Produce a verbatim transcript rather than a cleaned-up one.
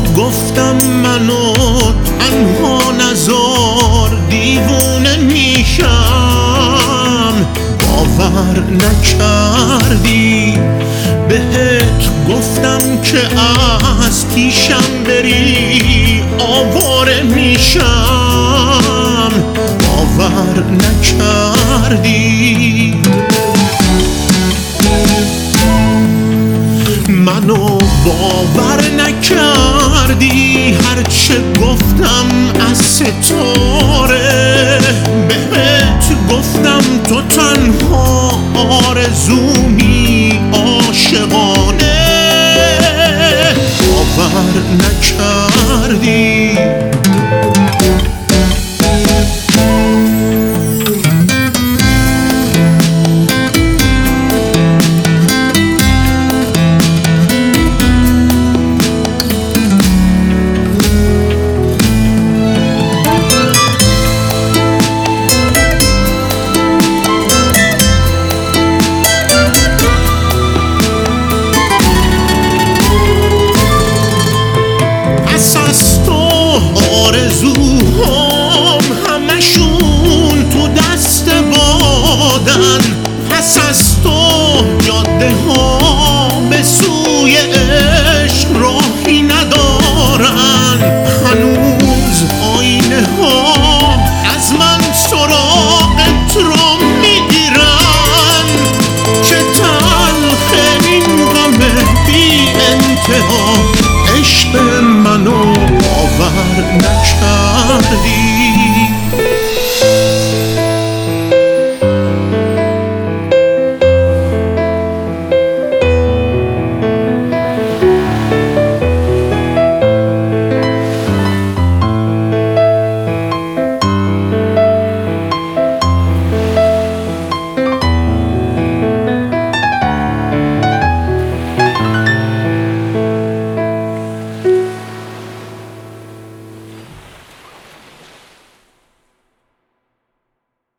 گفتم منو تنها نزار، دیوونه میشم باور نکردی. بهت گفتم که از پیشم بری آواره میشم باور نکردی. منو باور نکردی، هرچه گفتم از ستاره. بهت گفتم تو تنها آرزومی عاشقانه باور نکردی. آرزوهام همشون تو دست بادن، پس از